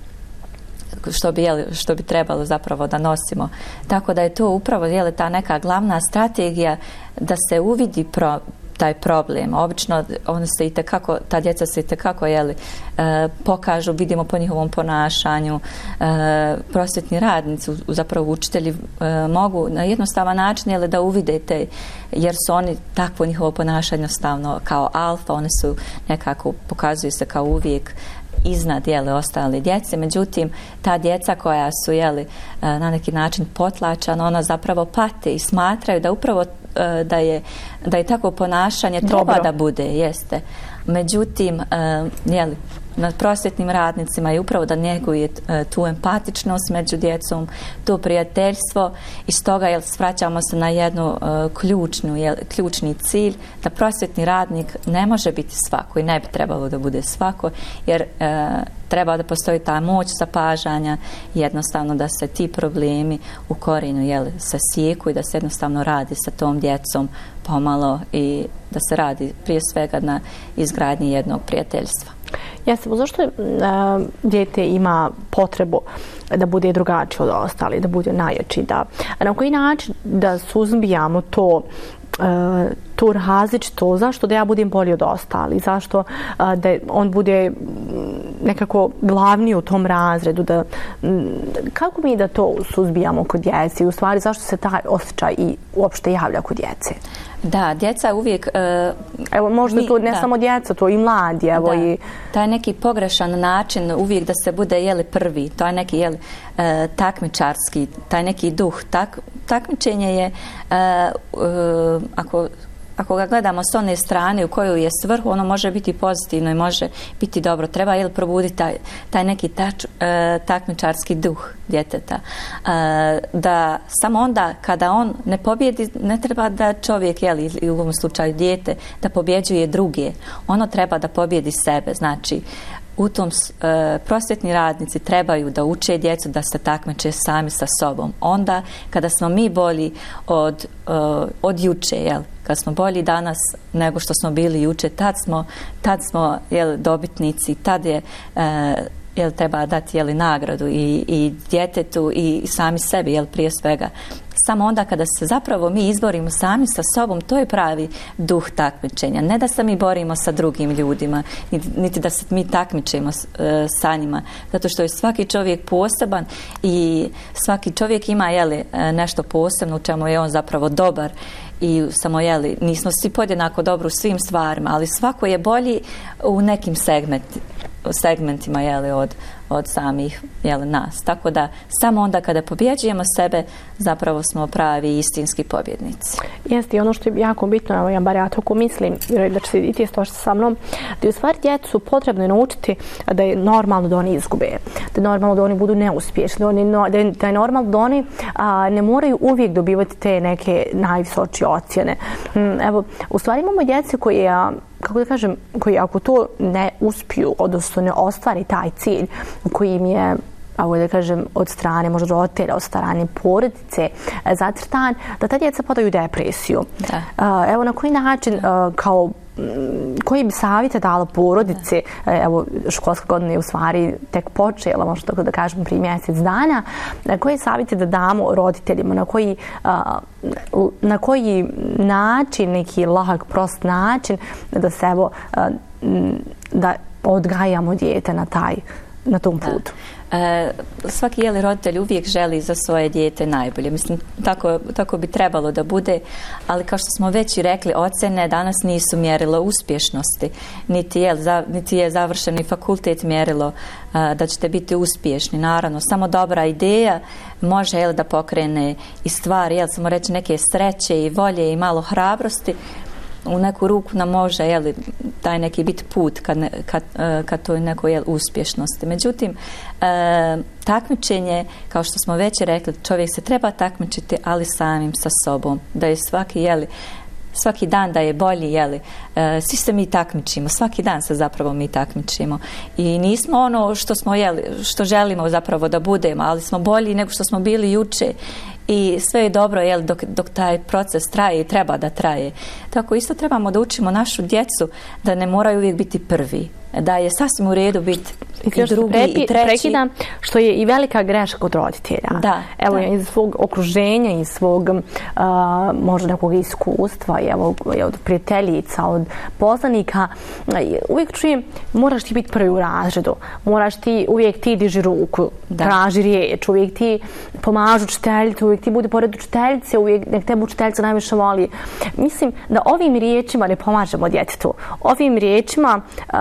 što bi, jeli, što bi trebalo zapravo da nosimo. Tako da je to upravo jeli, ta neka glavna strategija da se uvidi pro, taj problem. Obično oni se itekako, ta djeca se itekako jeli, e, pokažu, vidimo po njihovom ponašanju. E, prosvjetni radnici, zapravo učitelji e, mogu na jednostavan način jeli, da uvidete, jer su oni takvo njihovo ponašanje jednostavno kao alfa, oni su nekako, pokazuju se kao uvijek iznad jeli, ostale djece, međutim ta djeca koja su jeli, na neki način potlačana, ona zapravo pate i smatraju da upravo da je, da je takvo ponašanje treba Dobro. da bude, jeste. Međutim, jeli, nad prosvjetnim radnicima je upravo da njeguje tu empatičnost među djecom, to prijateljstvo i stoga jel, svraćamo se na jednu uh, ključnu, jel, ključni cilj da prosvjetni radnik ne može biti svako i ne bi trebalo da bude svako jer uh, treba da postoji ta moć zapažanja, jednostavno da se ti problemi u korijenu jel, se sijeku i da se jednostavno radi sa tom djecom pomalo i da se radi prije svega na izgradnji jednog prijateljstva. Jeste, zašto uh, dijete ima potrebu da bude drugačiji od ostali, da bude najjači, da, a na koji način da suzbijamo to uh, tu različito, zašto da ja budem bolji od ostali, zašto uh, da on bude nekako glavni u tom razredu, da, m, kako mi da to suzbijamo kod djece i u stvari zašto se taj osjećaj i uopšte javlja kod djece? Da, djeca uvijek... Uh, evo, možda mi, to ne da. samo djeca, to i mladi, evo da. i... Taj neki pogrešan način uvijek da se bude, jeli, prvi, to je neki, jeli, uh, takmičarski, taj neki duh, tak, takmičenje je, uh, uh, ako ako ga gledamo s one strane u kojoj je svrhu, ono može biti pozitivno i može biti dobro. Treba jel probuditi taj, taj neki tač, e, takmičarski duh djeteta. E, da samo onda kada on ne pobjedi, ne treba da čovjek, jel, ili u ovom slučaju dijete, da pobjeđuje druge. Ono treba da pobjedi sebe. Znači, u tom e, prosvjetni radnici trebaju da uče djecu da se takmiče sami sa sobom. Onda kada smo mi bolji od, e, od juče, jel? Kad smo bolji danas nego što smo bili juče, tad smo, tad smo jel, dobitnici, tad je e, jel, treba dati jel, nagradu i, i djetetu i sami sebi, jel, prije svega. Samo onda kada se zapravo mi izborimo sami sa sobom, to je pravi duh takmičenja. Ne da se mi borimo sa drugim ljudima, niti da se mi takmičimo e, sa njima. Zato što je svaki čovjek poseban i svaki čovjek ima jeli, nešto posebno u čemu je on zapravo dobar. I samo, jeli, nismo svi podjednako dobro u svim stvarima, ali svako je bolji u nekim segmenti, segmentima jeli, od, od samih jeli, nas. Tako da samo onda kada pobjeđujemo sebe, zapravo smo pravi istinski pobjednici. Jeste, i ono što je jako bitno, ja bar ja tako mislim, da će se i ti složiti sa mnom, da je u stvari djecu potrebno naučiti da je normalno da oni izgube, da je normalno da oni budu neuspješni, da, oni, da, je, da je normalno da oni a, ne moraju uvijek dobivati te neke najvisočije ocjene. Evo, u stvari imamo djece koje, kako da kažem, koji ako to ne uspiju, odnosno ne ostvari taj cilj koji im je, ako da kažem, od strane možda roditelja, od strane porodice zacrtan, da ta djeca padaju u depresiju. Da. Evo na koji način, kao koji bi savjete dala porodice, evo školska godina je u stvari tek počela, možda tako da kažem prije mjesec dana, koje savjete da damo roditeljima, na koji, na koji način, neki lahak, prost način da se evo, da odgajamo dijete na taj, na tom putu. E, svaki jeli roditelj uvijek želi za svoje dijete najbolje. Mislim, tako, tako bi trebalo da bude, ali kao što smo već i rekli, ocjene danas nisu mjerilo uspješnosti, niti je, za, niti je završeni fakultet mjerilo a, da ćete biti uspješni. Naravno, samo dobra ideja može jel, da pokrene i stvari, jel, samo reći neke sreće i volje i malo hrabrosti, u neku ruku nam može jeli, taj neki biti put kad, ne, kad, kad to je neko jel, uspješnosti. Međutim, e, takmičenje, kao što smo već rekli, čovjek se treba takmičiti, ali samim sa sobom. Da je svaki, jeli, svaki dan da je bolji, jeli, e, svi se mi takmičimo, svaki dan se zapravo mi takmičimo. I nismo ono što smo jeli, što želimo zapravo da budemo, ali smo bolji nego što smo bili juče. I sve je dobro jel, dok, dok taj proces traje i treba da traje. Tako isto trebamo da učimo našu djecu da ne moraju uvijek biti prvi. Da je sasvim u redu biti i drugi prepi, i treći. Prekidam, što je i velika greška kod roditelja. Da, evo, da. iz svog okruženja, iz svog uh, možda nekog iskustva, evo, od prijateljica, od poznanika, uvijek čujem, moraš ti biti prvi u razredu, moraš ti, uvijek ti diži ruku, da. Traži riječ, uvijek ti pomažu učiteljicu, uvijek ti bude pored učiteljice, uvijek nek tebe učiteljica najviše voli. Mislim da ovim riječima ne pomažemo djetetu. Ovim riječima uh,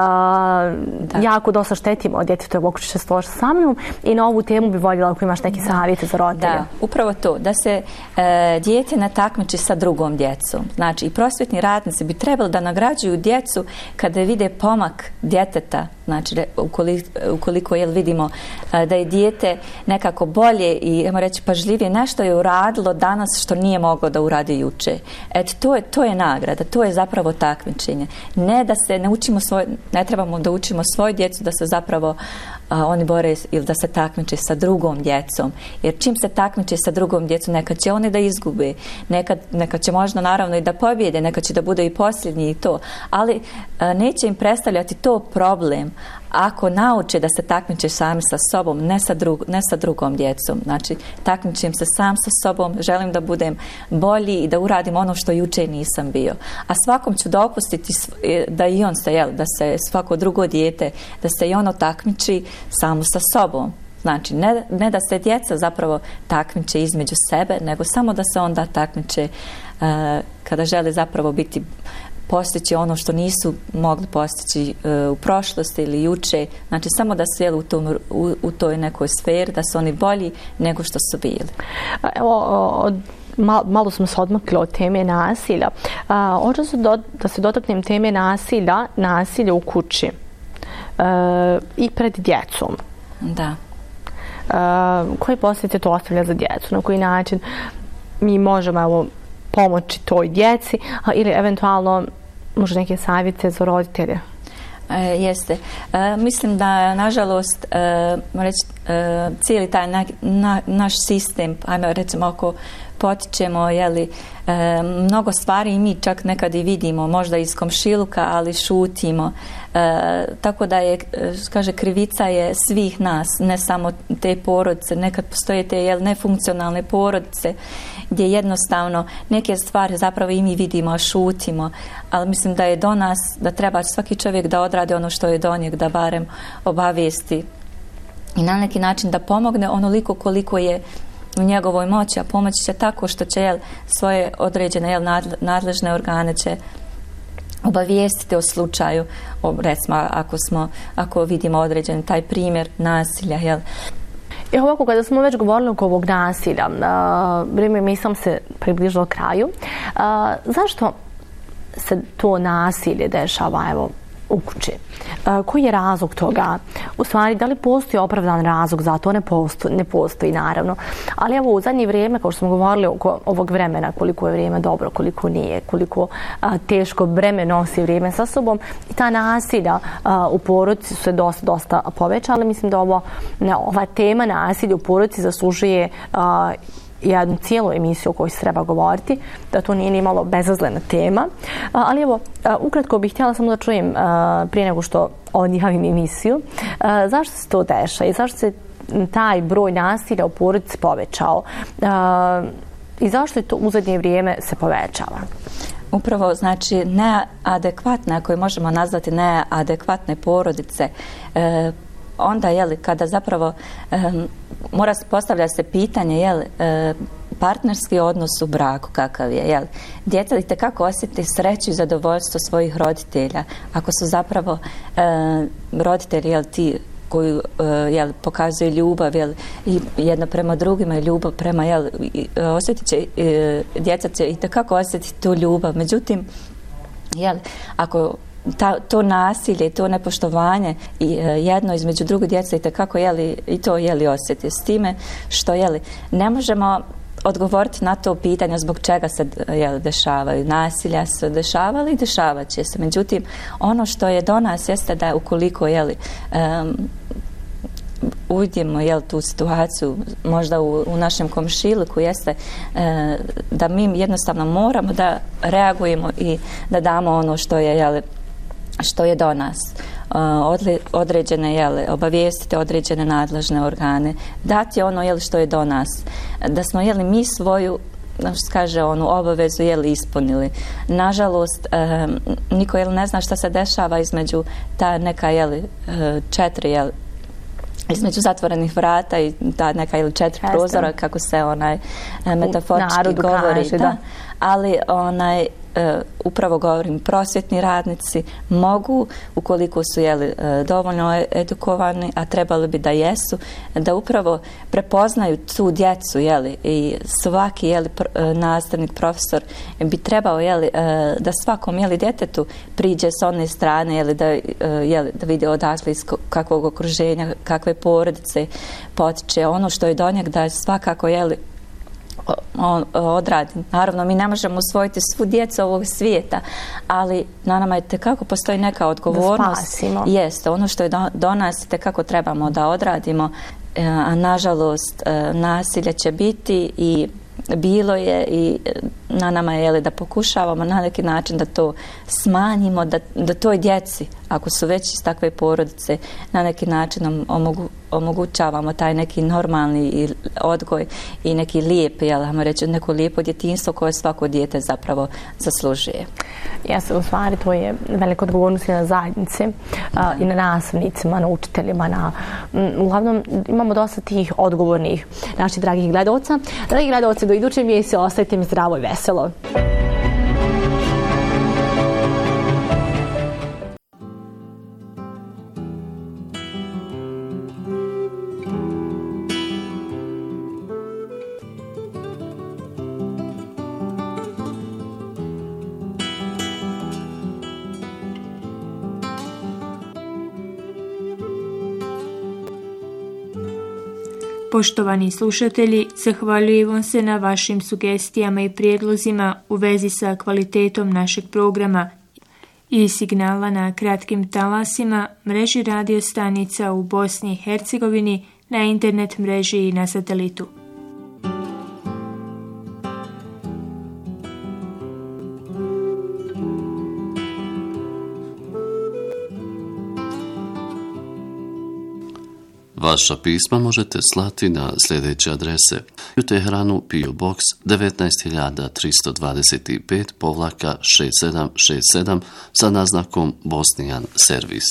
Da. jako dosta štetimo od djetetu, evo ako ćeš se složiti sa mnom, i na ovu temu bi voljela ako imaš neke savjete za roditelje. Da, upravo to, da se e, dijete ne takmiči sa drugom djecom. Znači i prosvjetni radnici bi trebali da nagrađuju djecu kada vide pomak djeteta, znači ukoliko, ukoliko jel, vidimo e, da je dijete nekako bolje i ajmo reći pažljivije, nešto je uradilo danas što nije moglo da uradi juče. Eto, to je, to je nagrada, to je zapravo takmičenje. Ne da se ne učimo svoj, ne trebamo da učimo svoju djecu da se zapravo a, oni bore ili da se takmiče sa drugom djecom. Jer čim se takmiče sa drugom djecom, nekad će oni da izgube, nekad, nekad će možda naravno i da pobjede, nekad će da bude i posljednji i to. Ali a, neće im predstavljati to problem ako nauče da se takmiče sami sa sobom, ne sa, drug, ne sa drugom djecom. Znači, takmičim se sam sa sobom, želim da budem bolji i da uradim ono što juče nisam bio. A svakom ću dopustiti da i on se, jel, da se svako drugo dijete, da se i ono takmiči samo sa sobom. Znači, ne, ne da se djeca zapravo takmiče između sebe, nego samo da se onda takmiče uh, kada žele zapravo biti postići ono što nisu mogli postići uh, u prošlosti ili juče. Znači, samo da su jeli u, tom, u, u toj nekoj sferi, da su oni bolji nego što su bili. Evo, od malo, malo smo se odmakli od teme nasilja. Hoću se do, da se dotaknem teme nasilja, nasilja u kući uh, i pred djecom. Da. Uh, koje posljedice to ostavlja za djecu? Na koji način mi možemo evo, pomoći toj djeci ili eventualno možda neke savjete za roditelje? E, jeste. E, mislim da, nažalost, e, reći, e, cijeli taj na, na, naš sistem, ajmo recimo ako potičemo, jeli, e, mnogo stvari i mi čak nekad i vidimo, možda iz komšiluka, ali šutimo. E, tako da je, kaže, krivica je svih nas, ne samo te porodice. Nekad postoje te jel, nefunkcionalne porodice gdje jednostavno neke stvari zapravo i mi vidimo, a šutimo. Ali mislim da je do nas, da treba svaki čovjek da odradi ono što je do njeg, da barem obavijesti i na neki način da pomogne onoliko koliko je u njegovoj moći, a pomoći će tako što će jel, svoje određene jel, nadležne organe će obavijestiti o slučaju, o, recimo ako, smo, ako vidimo određen taj primjer nasilja. Jel. I ovako, kada smo već govorili oko ovog nasilja, uh, vrijeme mi sam se približilo kraju, uh, zašto se to nasilje dešava evo, u kući? Uh, koji je razlog toga? U stvari, da li postoji opravdan razlog za to? Ne postoji, ne postoji naravno. Ali evo, u zadnje vrijeme, kao što smo govorili oko ovog vremena, koliko je vrijeme dobro, koliko nije, koliko uh, teško breme nosi vrijeme sa sobom, i ta nasilja uh, u porodici su se dosta, dosta povećala. Mislim da ovo, ne, ova tema nasilja u porodici zaslužuje uh, jednu cijelu emisiju o kojoj se treba govoriti, da to nije ni malo bezazlena tema. Ali evo, ukratko bih htjela samo da čujem prije nego što odjavim emisiju, zašto se to dešava i zašto se taj broj nasilja u porodici povećao i zašto je to u zadnje vrijeme se povećava? Upravo, znači, neadekvatne, ako je možemo nazvati neadekvatne porodice, e, onda, jeli, kada zapravo e, mora postavlja se pitanje, jeli, e, partnerski odnos u braku kakav je, jel? Djeca itekako osjeti sreću i zadovoljstvo svojih roditelja, ako su zapravo e, roditelji, jel, ti koji uh, jel, pokazuju ljubav, jel, i jedno prema drugima i ljubav prema, jel, osjetit će, uh, djeca će itekako osjetiti tu ljubav. Međutim, jel, ako ta, to nasilje, to nepoštovanje i uh, jedno između druge djece itekako, jel, i to, jel, osjeti s time što, jel, ne možemo odgovoriti na to pitanje zbog čega se, jel, dešavaju. Nasilja se dešavali i dešavat će se. Međutim, ono što je do nas jeste da ukoliko, jel, um, uvidimo, jel, tu situaciju možda u, u našem komšiluku jeste e, da mi jednostavno moramo da reagujemo i da damo ono što je, jel, što je do nas. Odle, određene, jel, obavijestiti određene nadležne organe, dati ono, jel, što je do nas. Da smo, jel, mi svoju, kaže, onu obavezu, jel, ispunili. Nažalost, e, niko, jel, ne zna šta se dešava između ta neka, jel, četiri, jel, između zatvorenih vrata i ta neka ili četiri Jeste. prozora, kako se onaj metaforički govori. Kaže, da. da. Ali onaj Uh, upravo govorim, prosvjetni radnici mogu, ukoliko su, jeli, uh, dovoljno edukovani, a trebali bi da jesu, da upravo prepoznaju tu djecu, jeli, i svaki, jeli, pr, uh, nastavnik, profesor bi trebao, jeli, uh, da svakom, jeli, djetetu priđe s one strane, jeli, da, uh, jeli, da vidi odakle iz kakvog okruženja, kakve porodice potiče, ono što je do njeg, da svakako, jeli, odradi. Naravno, mi ne možemo usvojiti svu djecu ovog svijeta, ali na nama je tekako postoji neka odgovornost. Jeste, ono što je do, do nas tekako trebamo da odradimo, a nažalost nasilje će biti i bilo je i na nama je, jeli, da pokušavamo na neki način da to smanjimo, da, da toj djeci, ako su već iz takve porodice, na neki način omogu, omogućavamo taj neki normalni odgoj i neki lijep, jel, hajmo reći, neko lijepo djetinjstvo koje svako dijete zapravo zaslužuje. Jeste, u stvari to je velika odgovornost i na zajednici a, i na nastavnicima, na učiteljima, na, m, uglavnom imamo dosta tih odgovornih naših dragih gledalca. Dragi gledalci, do iduće emisije ostavite mi zdravo i veselo. Poštovani slušatelji, zahvaljujemo se na vašim sugestijama i prijedlozima u vezi sa kvalitetom našeg programa i signala na kratkim talasima, mreži radio stanica u Bosni i Hercegovini, na internet mreži i na satelitu. Vaša pisma možete slati na sljedeće adrese: u Teheranu P O Box devetnaest hiljada tristo dvadeset pet povlaka šest sedam šest sedam sa naznakom Bosnian Servis.